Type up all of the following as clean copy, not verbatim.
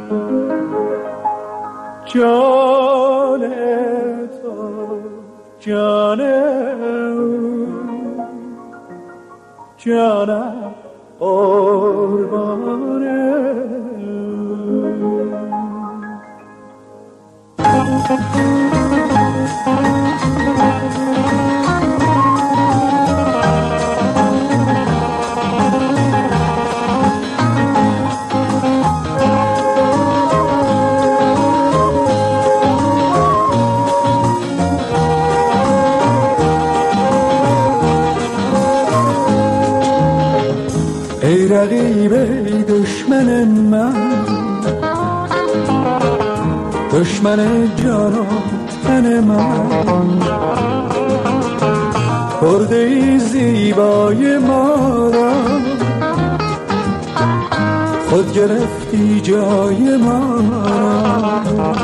جان تو جانم قربانه. ای رقیب ای دشمن من، دشمن جان و تن من، برده ای زیبای ما را، خود گرفتی جای ما را.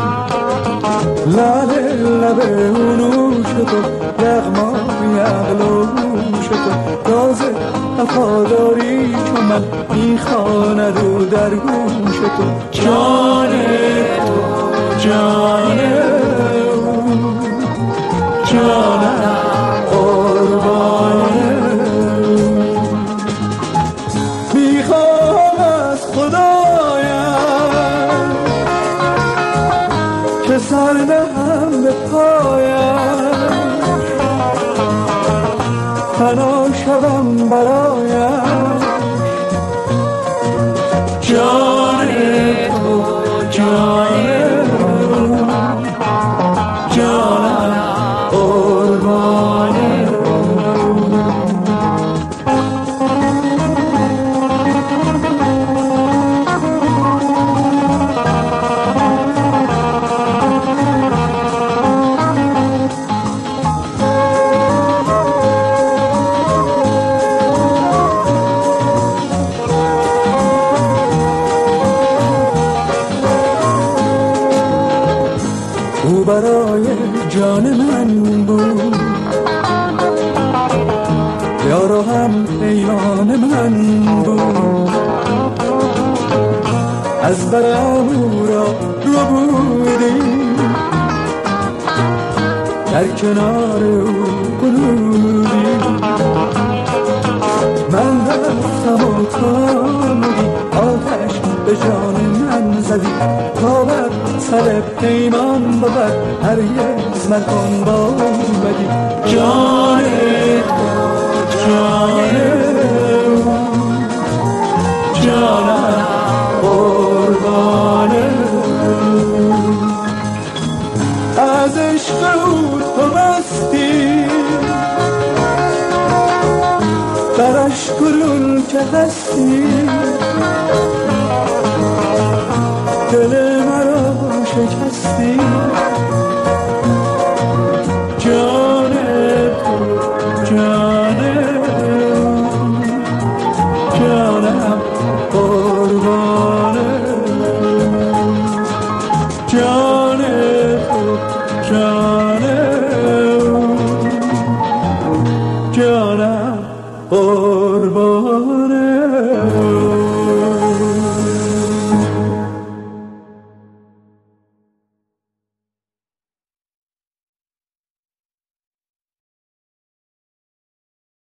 لعل لب اونوش تو، یغمای اغلوش تو، راز وفاداری چون من میخواند رو در گوش تو. جان تو جانم قربانه. میخوام از خدایم که سر نهم به پایم، فنا شوم برایم. جان تو جانم قربانه. او برای جان من بود، یار و هم پیمان من بود. از برم او را رو بودیم، در کنار او قنودیم. من رفتم و کامدی، آتش به جان من زدی. تا بر سر پیمان بود، هرگز مکن با اومدی. جان تو جانم قربانه. از عشق او تو مستی، درش گلون که هستی. دل مرا شکستی. جان تو جانم قربانه. جان تو جانم قربانه.